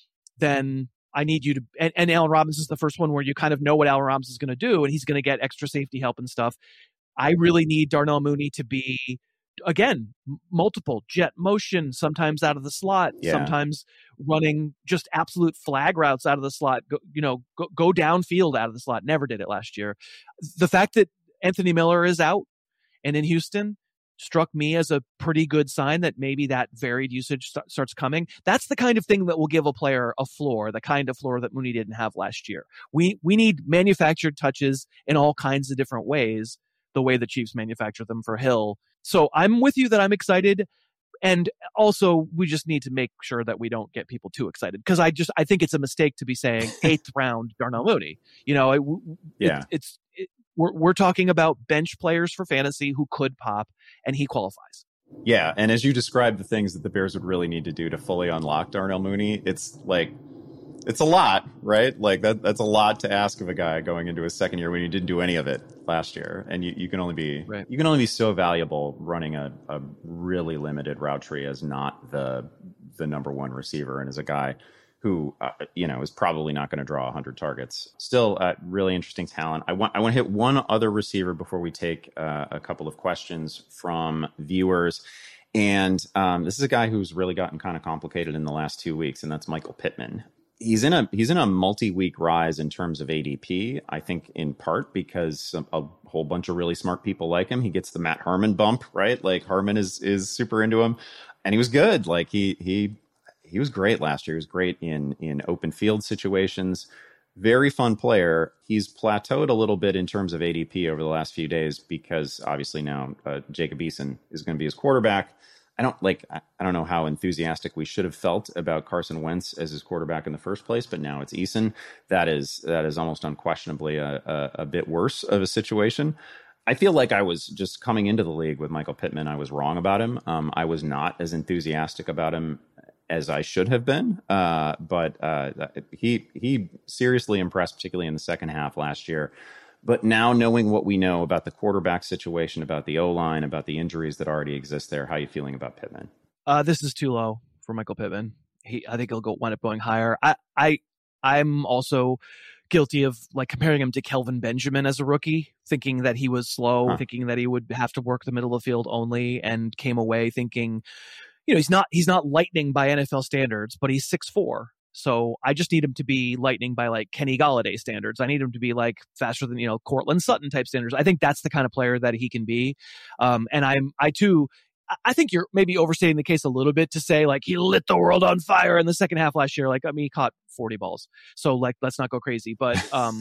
then I need you to, and, and Allen Robinson is the first one where you kind of know what Allen Robinson is going to do, and he's going to get extra safety help and stuff. I really need Darnell Mooney to be, again, m- multiple jet motion, sometimes out of the slot, yeah. sometimes running just absolute flag routes out of the slot, go, you know, go, go downfield out of the slot. Never did it last year. The fact that Anthony Miller is out and in Houston struck me as a pretty good sign that maybe that varied usage st- starts coming. That's the kind of thing that will give a player a floor, the kind of floor that Mooney didn't have last year. We we need manufactured touches in all kinds of different ways, the way the Chiefs manufacture them for Hill. So I'm with you that I'm excited. And also, we just need to make sure that we don't get people too excited, because I just I think it's a mistake to be saying eighth round Darnell Mooney. You know, it, yeah, it, it's it, we're we're talking about bench players for fantasy who could pop, and he qualifies. Yeah, and as you described the things that the Bears would really need to do to fully unlock Darnell Mooney, it's like it's a lot, right? Like that that's a lot to ask of a guy going into his second year when he didn't do any of it last year. And you, you can only be right. you can only be so valuable running a, a really limited route tree as not the the number one receiver and as a guy who uh, you know is probably not going to draw one hundred targets. Still, uh, really interesting talent. I want I want to hit one other receiver before we take uh, a couple of questions from viewers. And um, this is a guy who's really gotten kind of complicated in the last two weeks, and that's Michael Pittman. He's in a he's in a multi-week rise in terms of A D P, I think in part because a, a whole bunch of really smart people like him. He gets the Matt Harmon bump, right? Like Harmon is is super into him, and he was good. Like he he he was great last year. He was great in in open field situations. Very fun player. He's plateaued a little bit in terms of A D P over the last few days because obviously now uh, Jacob Eason is going to be his quarterback. I don't like, I don't know how enthusiastic we should have felt about Carson Wentz as his quarterback in the first place, but now it's Eason. That is, that is almost unquestionably a, a, a bit worse of a situation. I feel like I was just coming into the league with Michael Pittman. I was wrong about him. Um, I was not as enthusiastic about him as I should have been. Uh, but uh, he, he seriously impressed, particularly in the second half last year. But now knowing what we know about the quarterback situation, about the O-line, about the injuries that already exist there, how are you feeling about Pittman? Uh, this is too low for Michael Pittman. He, I think he'll go wind up going higher. I, I, I'm also guilty of like comparing him to Kelvin Benjamin as a rookie, thinking that he was slow, huh. thinking that he would have to work the middle of the field only, and came away thinking, you know, he's not he's not lightning by N F L standards, but he's six foot four. So I just need him to be lightning by like Kenny Golladay standards. I need him to be like faster than, you know, Cortland Sutton type standards. I think that's the kind of player that he can be. Um, and I'm, I too, I think you're maybe overstating the case a little bit to say like he lit the world on fire in the second half last year. Like, I mean, he caught forty balls. So like, let's not go crazy. But, um,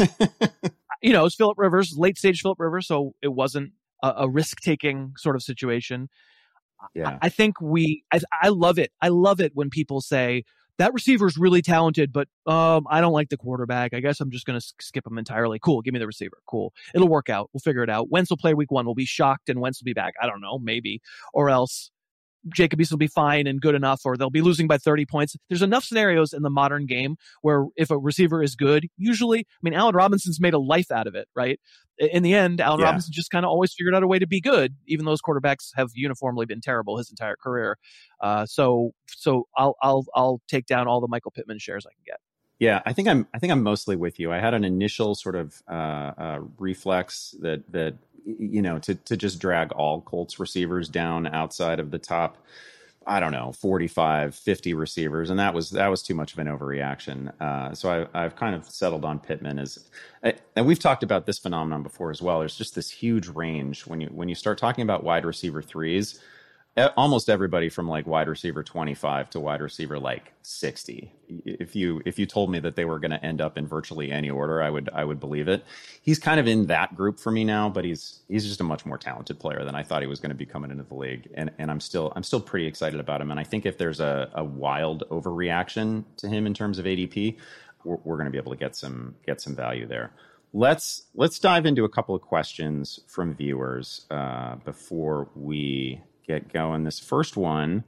you know, it's Phillip Rivers, late stage Phillip Rivers. So it wasn't a, a risk taking sort of situation. Yeah. I, I think we, I, I love it. I love it when people say, that receiver is really talented, but um, I don't like the quarterback. I guess I'm just going to skip him entirely. Cool. Give me the receiver. Cool. It'll work out. We'll figure it out. Wentz will play week one. We'll be shocked and Wentz will be back. I don't know. Maybe. Or else Jacob Eason will be fine and good enough, or they'll be losing by thirty points. There's enough scenarios in the modern game where if a receiver is good, usually, I mean, Allen Robinson's made a life out of it, right? In the end, Allen yeah. Robinson just kind of always figured out a way to be good, even though those quarterbacks have uniformly been terrible his entire career. Uh, so, so I'll, I'll, I'll take down all the Michael Pittman shares I can get. Yeah, I think I'm. I think I'm mostly with you. I had an initial sort of uh, uh, reflex that that you know to to just drag all Colts receivers down outside of the top, I don't know, forty-five, fifty receivers, and that was that was too much of an overreaction. Uh, so I, I've kind of settled on Pittman as, and we've talked about this phenomenon before as well. There's just this huge range when you when you start talking about wide receiver threes. almost everybody from like wide receiver twenty-five to wide receiver like sixty. If you if you told me that they were going to end up in virtually any order, I would I would believe it. He's kind of in that group for me now, but he's he's just a much more talented player than I thought he was going to be coming into the league, and and I'm still I'm still pretty excited about him. And I think if there's a, a wild overreaction to him in terms of A D P, we're, we're going to be able to get some get some value there. Let's let's dive into a couple of questions from viewers uh, before we get going. This first one,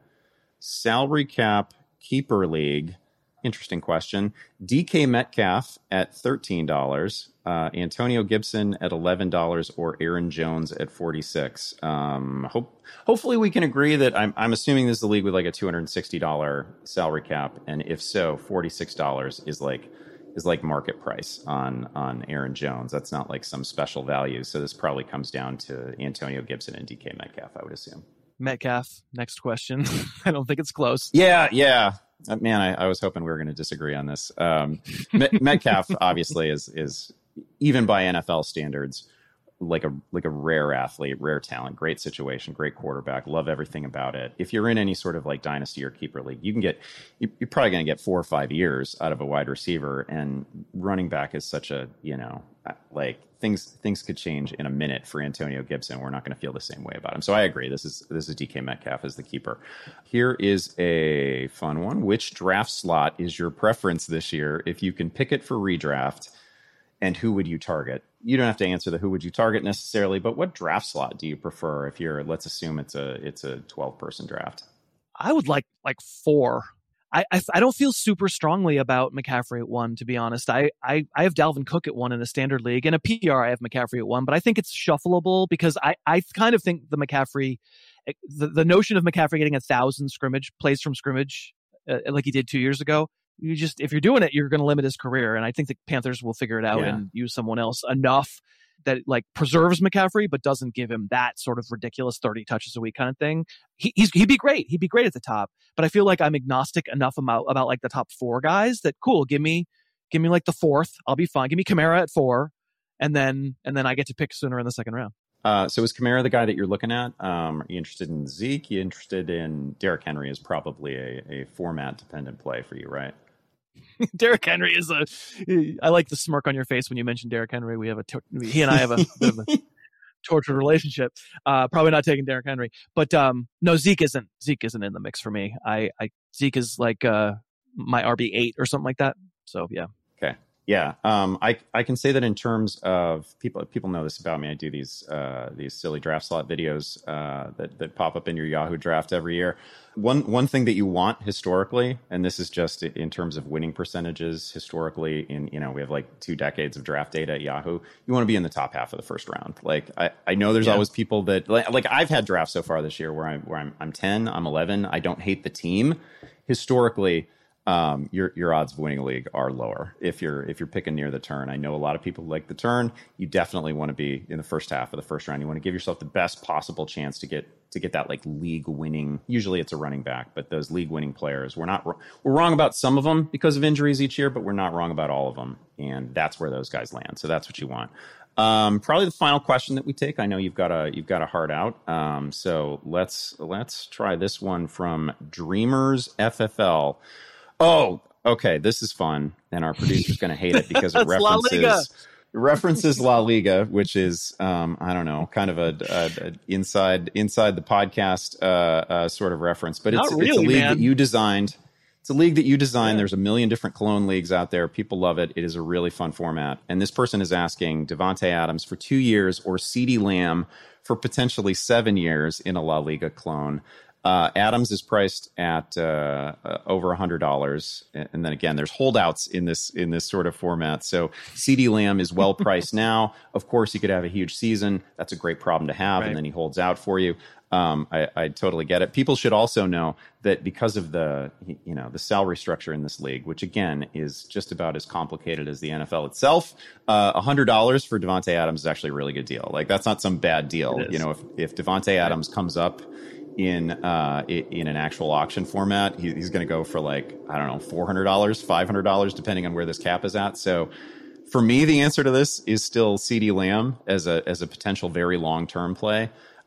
salary cap keeper league. Interesting question. D K Metcalf at thirteen dollars, uh, Antonio Gibson at eleven dollars, or Aaron Jones at forty-six dollars. Um, hope, hopefully we can agree that I'm, I'm assuming this is the league with like a two hundred sixty dollars salary cap. And if so, forty-six dollars is like is like market price on on Aaron Jones. That's not like some special value. So this probably comes down to Antonio Gibson and D K Metcalf, I would assume. Metcalf, next question. I don't think it's close. Yeah, yeah. Uh, man, I, I was hoping we were going to disagree on this. Um, Met- Metcalf obviously is is even by N F L standards like a like a rare athlete, rare talent, great situation, great quarterback. Love everything about it. If you're in any sort of like dynasty or keeper league, you can get you, you're probably going to get four or five years out of a wide receiver. And running back is such a you know like things things could change in a minute for Antonio Gibson. We're not going to feel the same way about him. So I agree. This is this is D K Metcalf as the keeper. Here is a fun one. Which draft slot is your preference this year? If you can pick it for redraft, and who would you target? You don't have to answer the who would you target necessarily, but what draft slot do you prefer if you're, let's assume it's a it's a twelve person draft? I would like like four. I, I I don't feel super strongly about McCaffrey at one, to be honest. I, I I have Dalvin Cook at one in a standard league. In a P P R, I have McCaffrey at one, but I think it's shuffleable because I, I kind of think the McCaffrey, the, the notion of McCaffrey getting a thousand scrimmage plays from scrimmage uh, like he did two years ago, you just, if you're doing it, you're going to limit his career. And I think the Panthers will figure it out yeah. and use someone else enough that like preserves McCaffrey, but doesn't give him that sort of ridiculous thirty touches a week kind of thing. He, he's, he'd be great. He'd be great at the top, but I feel like I'm agnostic enough about, about like the top four guys that cool. Give me, give me like the fourth. I'll be fine. Give me Kamara at four. And then, and then I get to pick sooner in the second round. Uh, so is Kamara the guy that you're looking at? Um, are you interested in Zeke? You interested in Derrick Henry is probably a, a format dependent play for you, right? Derrick Henry is a. I like the smirk on your face when you mentioned Derrick Henry. We have a he and I have a bit of a tortured relationship. Uh, probably not taking Derrick Henry, but um, no, Zeke isn't. Zeke isn't in the mix for me. I, I Zeke is like uh, my R B eight or something like that. So yeah. Okay. Yeah, um, I I can say that in terms of people people know this about me. I do these uh, these silly draft slot videos uh, that that pop up in your Yahoo draft every year. One one thing that you want historically, and this is just in terms of winning percentages historically. In you know we have like two decades of draft data at Yahoo. You want to be in the top half of the first round. Like I, I know there's yeah. always people that like, like I've had drafts so far this year where I'm where I'm I'm ten, I'm eleven. I don't hate the team. Historically, Um, your your odds of winning a league are lower if you're if you're picking near the turn. I know a lot of people like the turn. You definitely want to be in the first half of the first round. You want to give yourself the best possible chance to get to get that like league winning. Usually it's a running back, but those league winning players, we're not we're wrong about some of them because of injuries each year, but we're not wrong about all of them, and that's where those guys land. So that's what you want. Um, probably the final question that we take. I know you've got a you've got a heart out. Um, so let's let's try this one from Dreamers F F L. Oh, okay. This is fun, and our producer's going to hate it because it references La references La Liga, which is um, I don't know, kind of a, a, a inside inside the podcast uh, uh, sort of reference. But it's, really, it's a league man. that you designed. It's a league that you designed. Yeah. There's a million different clone leagues out there. People love it. It is a really fun format. And this person is asking Davante Adams for two years or CeeDee Lamb for potentially seven years in a La Liga clone. Uh, Adams is priced at uh, uh, over one hundred dollars, and then again, there's holdouts in this in this sort of format. So CeeDee Lamb is well priced now. Of course, he could have a huge season. That's a great problem to have, right. And then he holds out for you. Um, I, I totally get it. People should also know that because of the you know the salary structure in this league, which again is just about as complicated as the N F L itself, uh, one hundred dollars for Davante Adams is actually a really good deal. Like that's not some bad deal. You know, if if Davante Adams comes up in uh in an actual auction format, he, he's going to go for like I don't know four hundred dollars, five hundred dollars, depending on where this cap is at. So for me, the answer to this is still CeeDee Lamb as a as a potential very long term play.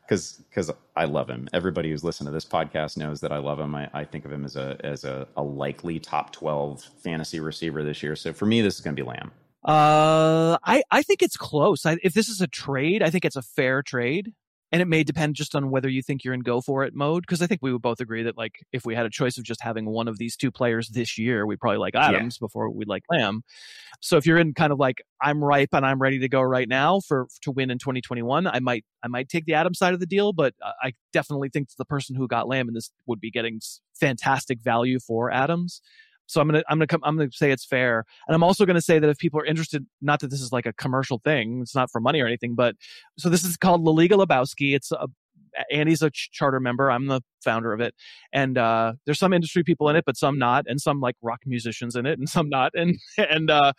because because I love him. Everybody who's listened to this podcast knows that I love him. I, I think of him as a as a, a likely top twelve fantasy receiver this year. So for me, this is going to be Lamb. Uh, I, I think it's close. I, if this is a trade, I think it's a fair trade. And it may depend just on whether you think you're in go for it mode. Because I think we would both agree that, like, if we had a choice of just having one of these two players this year, we'd probably like Adams yeah. before we'd like Lamb. So if you're in kind of like, I'm ripe and I'm ready to go right now for to win in twenty twenty-one, I might I might take the Adams side of the deal. But I definitely think the person who got Lamb in this would be getting fantastic value for Adams. So I'm gonna I'm gonna come I'm gonna say it's fair, and I'm also gonna say that if people are interested, not that this is like a commercial thing, it's not for money or anything, but so this is called La Liga Lebowski. It's a Andy's a ch- charter member. I'm the founder of it, and uh, there's some industry people in it, but some not, and some like rock musicians in it, and some not, and and uh,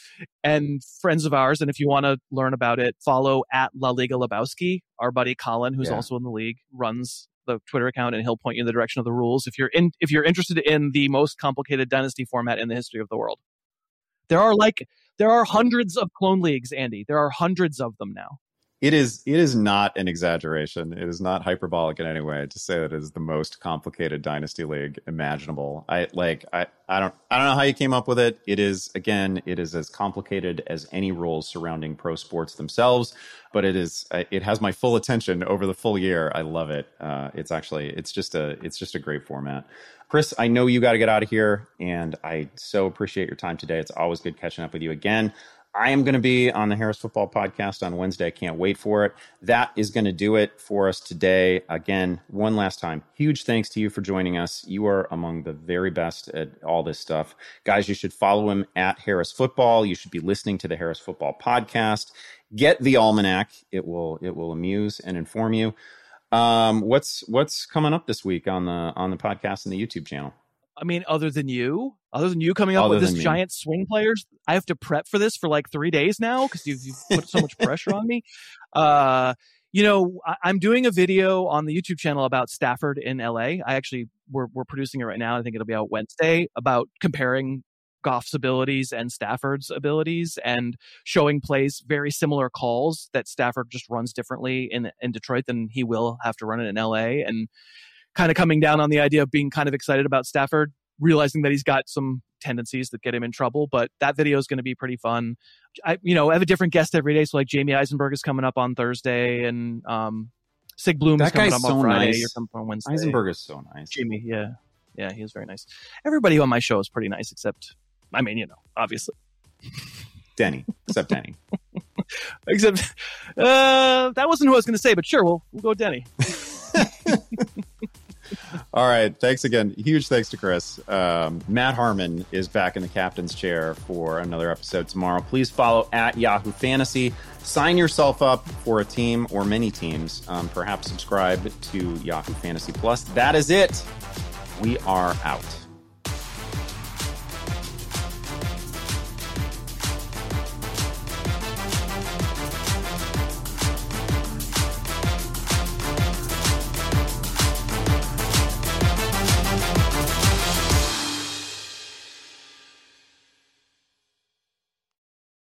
and friends of ours. And if you want to learn about it, follow at La Liga Lebowski. Our buddy Colin, who's yeah. also in the league, runs the Twitter account, and he'll point you in the direction of the rules if you're in if you're interested in the most complicated dynasty format in the history of the world. There are like there are hundreds of clone leagues, Andy. There are hundreds of them now. It is it is not an exaggeration. It is not hyperbolic in any way to say that it is the most complicated dynasty league imaginable. I like I, I don't I don't know how you came up with it. It is again, it is as complicated as any rules surrounding pro sports themselves, but it is it has my full attention over the full year. I love it. Uh, it's actually it's just a it's just a great format. Chris, I know you got to get out of here, and I so appreciate your time today. It's always good catching up with you again. I am going to be on the Harris Football Podcast on Wednesday. I can't wait for it. That is going to do it for us today. Again, one last time, huge thanks to you for joining us. You are among the very best at all this stuff. Guys, you should follow him at Harris Football. You should be listening to the Harris Football Podcast. Get the Almanac. It will it will amuse and inform you. Um, what's what's coming up this week on the on the podcast and the YouTube channel? I mean, other than you, other than you coming up other with this me. giant swing players, I have to prep for this for like three days now because you've, you've put so much pressure on me. Uh, you know, I, I'm doing a video on the YouTube channel about Stafford in L A. I actually, we're, we're producing it right now. I think it'll be out Wednesday, about comparing Goff's abilities and Stafford's abilities and showing plays very similar calls that Stafford just runs differently in, in Detroit than he will have to run it in L A, and kind of coming down on the idea of being kind of excited about Stafford, realizing that he's got some tendencies that get him in trouble. But that video is going to be pretty fun. I, you know, I have a different guest every day. So like Jamie Eisenberg is coming up on Thursday, and um, Sig Bloom that is coming guy's up so on Friday nice. or something on Wednesday. Eisenberg is so nice. Jamie, yeah. Yeah, he is very nice. Everybody on my show is pretty nice, except, I mean, you know, obviously. Denny, except Denny. Except, uh, that wasn't who I was going to say, but sure, we'll, we'll go with Denny. All right. Thanks again. Huge thanks to Chris. Um, Matt Harmon is back in the captain's chair for another episode tomorrow. Please follow at Yahoo Fantasy. Sign yourself up for a team or many teams. Um, perhaps subscribe to Yahoo Fantasy Plus. That is it. We are out.